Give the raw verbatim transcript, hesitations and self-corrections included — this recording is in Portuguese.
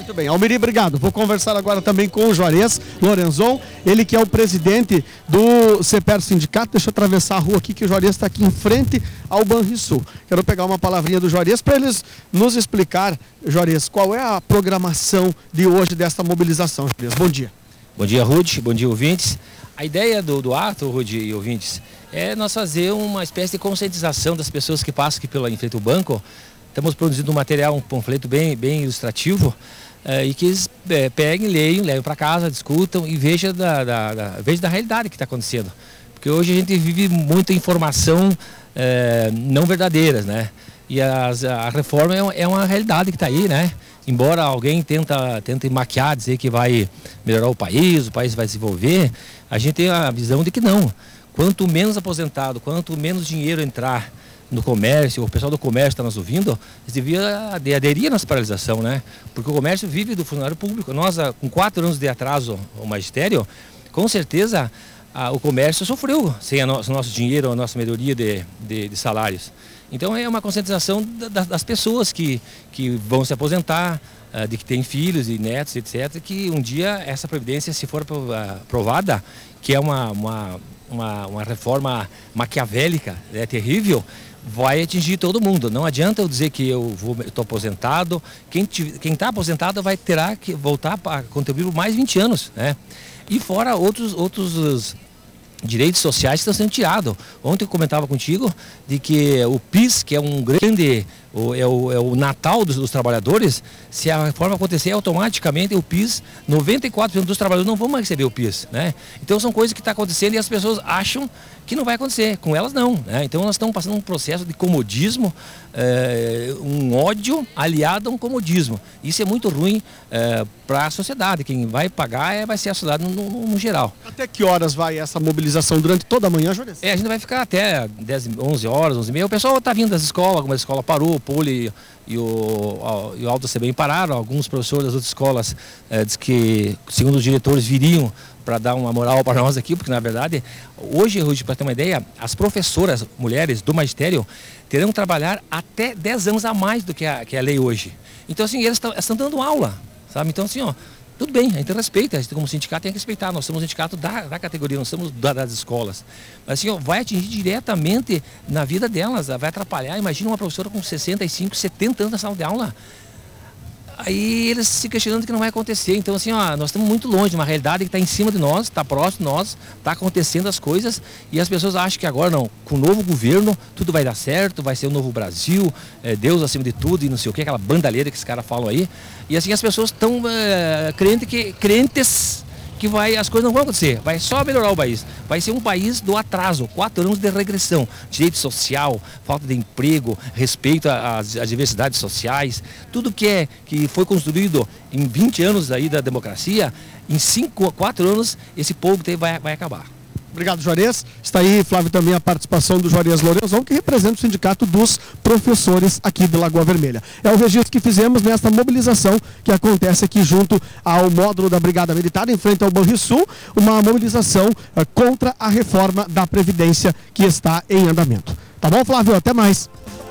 Muito bem, Almiri, obrigado. Vou conversar agora também com o Juarez Lorenzon, ele que é o presidente do CEPER Sindicato. Deixa eu atravessar a rua aqui, que o Juarez está aqui em frente ao Banrisul. Quero pegar uma palavrinha do Juarez para eles nos explicar, Juarez, qual é a programação de hoje desta mobilização. Juarez, bom dia. Bom dia, Rude, bom dia, ouvintes. A ideia do, do ato, Rude e ouvintes, é nós fazer uma espécie de conscientização das pessoas que passam aqui pela, em frente ao banco. Estamos produzindo um material, um panfleto bem, bem ilustrativo, é, e que eles é, peguem, leiam, levem para casa, discutam e vejam da, da, da, vejam da realidade que está acontecendo. Porque hoje a gente vive muita informação é, não verdadeiras, né? E as, a reforma é, é uma realidade que está aí, né? Embora alguém tenta, tenta maquiar, dizer que vai melhorar o país, o país vai desenvolver, a gente tem a visão de que não. Quanto menos aposentado, quanto menos dinheiro entrar no comércio, o pessoal do comércio está nos ouvindo, eles deviam aderir à nossa paralisação, né? Porque o comércio vive do funcionário público. Nós, com quatro anos de atraso ao magistério, com certeza a, o comércio sofreu sem o no, nosso dinheiro, a nossa melhoria de, de, de salários. Então é uma conscientização da, das pessoas que, que vão se aposentar, uh, de que têm filhos e netos, etcétera, que um dia essa previdência, se for aprovada, que é uma, uma, uma, uma reforma maquiavélica, é terrível, vai atingir todo mundo. Não adianta eu dizer que eu estou aposentado. Quem está aposentado vai terá que voltar para contribuir por mais vinte anos, né? E fora outros, outros direitos sociais que estão sendo tirados. Ontem eu comentava contigo de que o PIS, que é um grande, o, é, o, é o Natal dos, dos trabalhadores, se a reforma acontecer automaticamente o PIS, noventa e quatro por cento dos trabalhadores não vão mais receber o PIS, né? Então são coisas que estão acontecendo e as pessoas acham que não vai acontecer, com elas não, né? Então nós estamos passando um processo de comodismo, é, um ódio aliado a um comodismo. Isso é muito ruim é, para a sociedade. Quem vai pagar é, vai ser a sociedade no, no, no geral. Até que horas vai essa mobilização? Durante toda a manhã, Juarez? É, a gente vai ficar até dez, onze horas, onze e meia. O pessoal está vindo das escolas, algumas escolas parou, o Poli e o, e o Alto C B pararam. Alguns professores das outras escolas é, diz que, segundo os diretores, viriam para dar uma moral para nós aqui, porque na verdade, hoje, para ter uma ideia, as professoras mulheres do magistério terão que trabalhar até dez anos a mais do que a, que a lei hoje. Então, assim, eles estão dando aula, sabe? Então, assim, ó, tudo bem, a gente respeita, a gente como sindicato tem que respeitar, nós somos um sindicato da, da categoria, nós somos da, das escolas. Mas assim, ó, vai atingir diretamente na vida delas, vai atrapalhar. Imagina uma professora com sessenta e cinco, setenta anos na sala de aula. Aí eles se questionando que não vai acontecer. Então, assim, ó, nós estamos muito longe de uma realidade que está em cima de nós, está próximo de nós, está acontecendo as coisas e as pessoas acham que agora não, com o novo governo, tudo vai dar certo, vai ser o novo Brasil, é, Deus acima de tudo e não sei o que, aquela bandalheira que esses caras falam aí. E assim, as pessoas estão é, crentes que, crentes que vai, as coisas não vão acontecer, vai só melhorar o país. Vai ser um país do atraso, quatro anos de regressão, direito social, falta de emprego, respeito às, às diversidades sociais, tudo que, é, que foi construído em vinte anos aí da democracia, em cinco, quatro anos esse povo vai, vai acabar. Obrigado, Juarez. Está aí, Flávio, também a participação do Juarez Lorenzon, que representa o Sindicato dos Professores aqui de Lagoa Vermelha. É o registro que fizemos nesta mobilização que acontece aqui junto ao módulo da Brigada Militar, em frente ao Banrisul, uma mobilização uh, contra a reforma da Previdência que está em andamento. Tá bom, Flávio? Até mais.